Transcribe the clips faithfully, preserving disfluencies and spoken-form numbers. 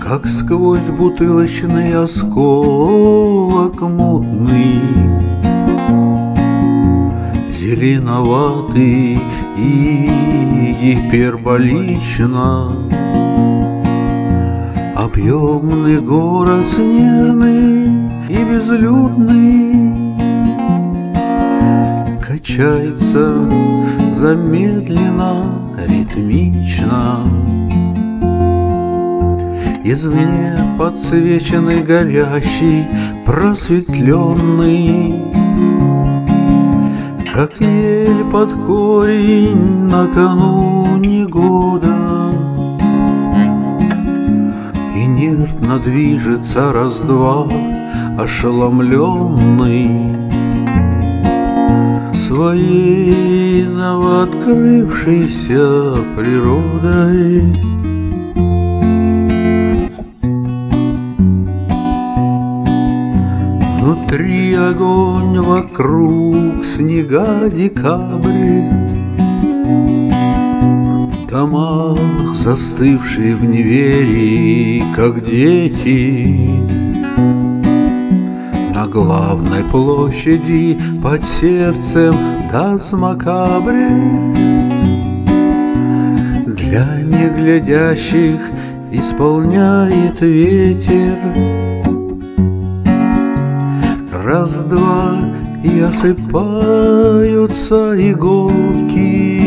как сквозь бутылочный осколок мутный, зеленоватый и гиперболично. Объемный город снежный и безлюдный качается замедленно, ритмично. Извне подсвеченный, горящий, просветленный, как ель под корень накануне года. Инертно движется раз-два ошеломленный своей новооткрывшейся природой. Внутри огонь, вокруг снега, декабрь. В домах, застывшие в неверии, как дети. На главной площади под сердцем танц макабре. Для неглядящих исполняет ветер. Раз-два и осыпаются иголки.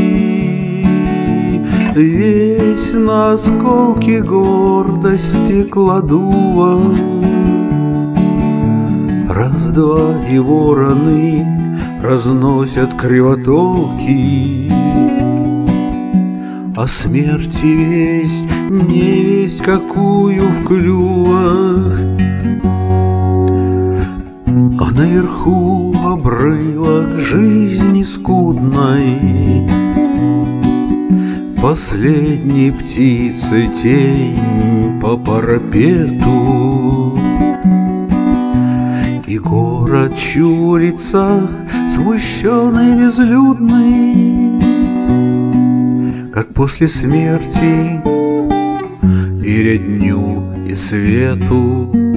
Весь на осколки гордости кладува. Раз-два и вороны разносят кривотолки. О смерти весть, не весть какую в клювах. А наверху обрывок жизни скудной, последней птицы тень по парапету. И город чурится, смущенный, безлюдный, как после смерти, веря дню и свету.